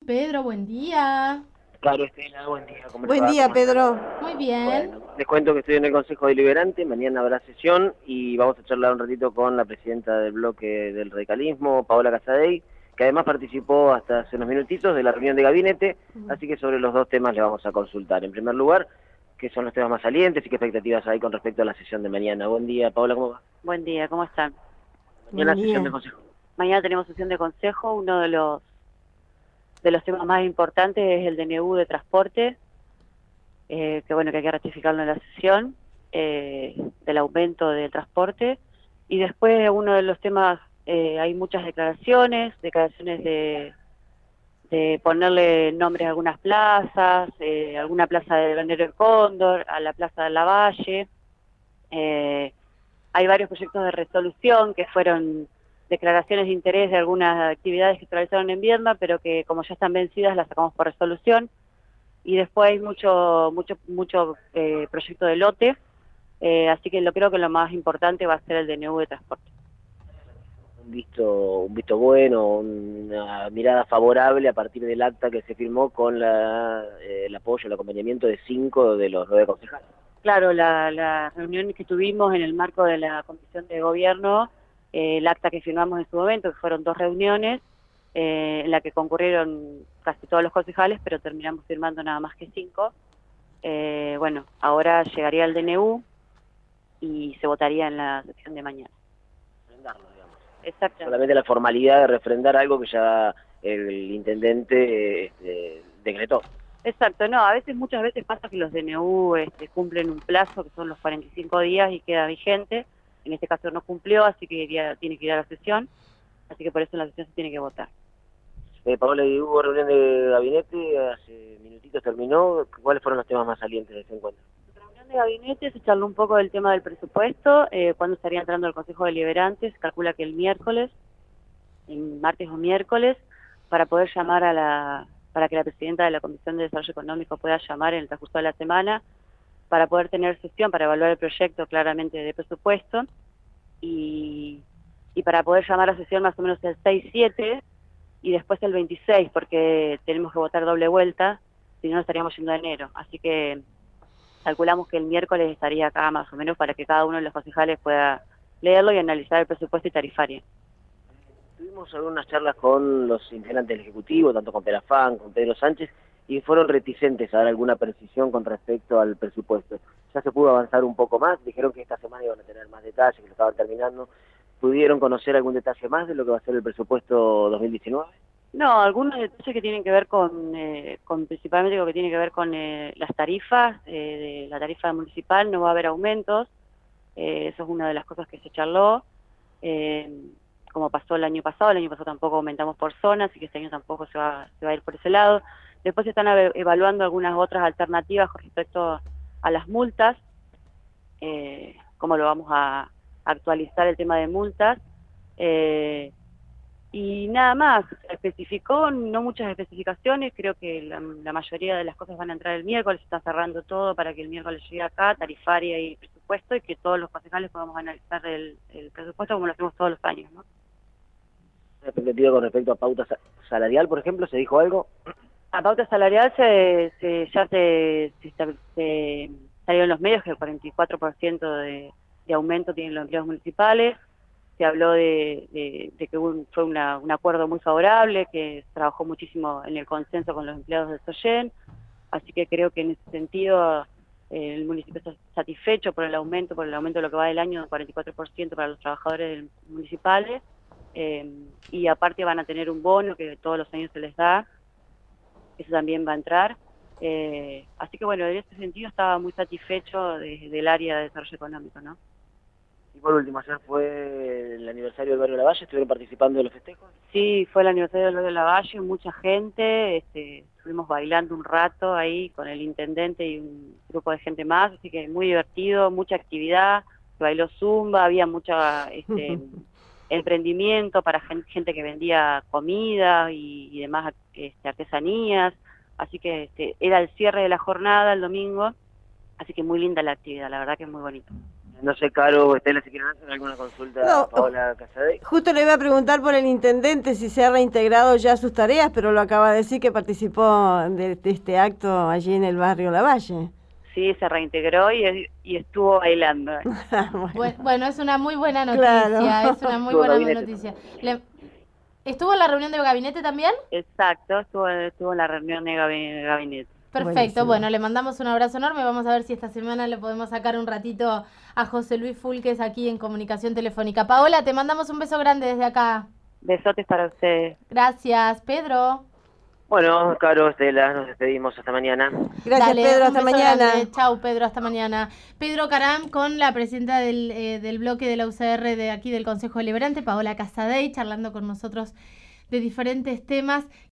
Pedro, buen día. Claro, Estela, buen día, ¿cómo le Buen va? día, ¿Cómo está? Pedro. Muy bien. Bueno, les cuento que estoy en el Consejo Deliberante, mañana habrá sesión y vamos a charlar un ratito con la presidenta del bloque del radicalismo, Paola Casadei, que además participó hasta hace unos minutitos de la reunión de gabinete, así que sobre los dos temas le vamos a consultar. En primer lugar, ¿qué son los temas más salientes y qué expectativas hay con respecto a la sesión de mañana? Buen día, Paola, ¿cómo va? Buen día, ¿cómo están? Mañana Buen sesión de día. Consejo. Mañana tenemos sesión de consejo. Uno de los temas más importantes es el DNU de transporte, que bueno, que hay que ratificarlo en la sesión, del aumento del transporte. Y después uno de los temas, hay muchas declaraciones de ponerle nombres a algunas plazas, alguna plaza de Bandera del Cóndor, a la plaza de Lavalle. Eh, Hay varios proyectos de resolución que fueron declaraciones de interés de algunas actividades que se realizaron en Viedma, pero que como ya están vencidas las sacamos por resolución. Y después hay mucho proyecto de lote, así que creo que lo más importante va a ser el DNU de transporte. Un visto bueno, una mirada favorable a partir del acta que se firmó con el apoyo, el acompañamiento de 5 de los 9 concejales. Claro, la reunión que tuvimos en el marco de la Comisión de Gobierno, el acta que firmamos en su momento, que fueron 2 reuniones, en la que concurrieron casi todos los concejales, pero terminamos firmando nada más que 5. Bueno, ahora llegaría el DNU y se votaría en la sesión de mañana. Refrendarlo, digamos. Exactamente. Solamente la formalidad de refrendar algo que ya el intendente decretó. Exacto, no, muchas veces pasa que los DNU cumplen un plazo, que son los 45 días y queda vigente. En este caso no cumplió, así que tiene que ir a la sesión, así que por eso en la sesión se tiene que votar. Paola, y hubo reunión de gabinete, hace minutitos terminó. ¿Cuáles fueron los temas más salientes de ese encuentro? Reunión de gabinete, se charló un poco del tema del presupuesto, cuándo estaría entrando el Consejo Deliberante. Se calcula que el miércoles, el martes o miércoles, para poder llamar para que la presidenta de la Comisión de Desarrollo Económico pueda llamar en el transcurso de la semana, para poder tener sesión, para evaluar el proyecto claramente de presupuesto, y, y para poder llamar a sesión más o menos el 6-7 y después el 26, porque tenemos que votar doble vuelta, si no estaríamos yendo a enero. Así que calculamos que el miércoles estaría acá más o menos para que cada uno de los concejales pueda leerlo y analizar el presupuesto y tarifaria. Tuvimos algunas charlas con los integrantes del Ejecutivo, tanto con Perafán, con Pedro Sánchez, y fueron reticentes a dar alguna precisión con respecto al presupuesto. Ya se pudo avanzar un poco más, dijeron que esta semana iban a tener más detalles, que lo estaban terminando. ¿Pudieron conocer algún detalle más de lo que va a ser el presupuesto 2019? No, algunos detalles que tienen que ver principalmente lo que tiene que ver con las tarifas, de la tarifa municipal. No va a haber aumentos, eso es una de las cosas que se charló, eh, como pasó el año pasado tampoco aumentamos por zona, así que este año tampoco se va a ir por ese lado. Después se están evaluando algunas otras alternativas con respecto a las multas, cómo lo vamos a actualizar el tema de multas. Y nada más, especificó, no muchas especificaciones. Creo que la mayoría de las cosas van a entrar el miércoles. Se está cerrando todo para que el miércoles llegue acá, tarifaria y presupuesto, y que todos los concejales podamos analizar el presupuesto como lo hacemos todos los años, ¿no? ¿Una expectativa con respecto a pauta salarial, por ejemplo? ¿Se dijo algo? La pauta salarial se salió en los medios que el 44% de aumento tienen los empleados municipales. Se habló de que fue un acuerdo muy favorable, que se trabajó muchísimo en el consenso con los empleados del SOYEN, así que creo que en ese sentido el municipio está satisfecho por el aumento de lo que va del año, un 44% para los trabajadores municipales, y aparte van a tener un bono que todos los años se les da, eso también va a entrar. Así que bueno, en ese sentido estaba muy satisfecho del área de desarrollo económico, ¿no? Y por último, ayer fue el aniversario del barrio Lavalle, ¿estuvieron participando de los festejos? Sí, fue el aniversario del Barrio Lavalle, mucha gente, estuvimos bailando un rato ahí con el intendente y un grupo de gente más, así que muy divertido, mucha actividad, se bailó zumba, había mucho emprendimiento para gente que vendía comida y demás artesanías, así que era el cierre de la jornada el domingo, así que muy linda la actividad, la verdad que es muy bonito. No sé, Caro o Estela, si quieren hacer alguna consulta No. a Paola Casadei. Justo le iba a preguntar por el intendente si se ha reintegrado ya sus tareas, pero lo acaba de decir que participó de este acto allí en el barrio Lavalle. Sí, se reintegró y estuvo bailando. Bueno, es una muy buena noticia, Claro. es una muy Estuvo buena gabinete noticia. ¿Estuvo en la reunión del gabinete también? Exacto, estuvo en la reunión de gabinete. Perfecto, Buenísimo. bueno, le mandamos un abrazo enorme. Vamos a ver si esta semana le podemos sacar un ratito a José Luis Fulques aquí en Comunicación Telefónica. Paola, te mandamos un beso grande desde acá. Besotes para ustedes. Gracias, Pedro. Bueno, Caro, Estela, nos despedimos hasta mañana. Gracias, Dale, Pedro. un Hasta beso mañana. grande. Chau, Pedro, hasta mañana. Pedro Caram con la presidenta del bloque de la UCR de aquí del Consejo Deliberante, Paola Casadei, charlando con nosotros de diferentes temas.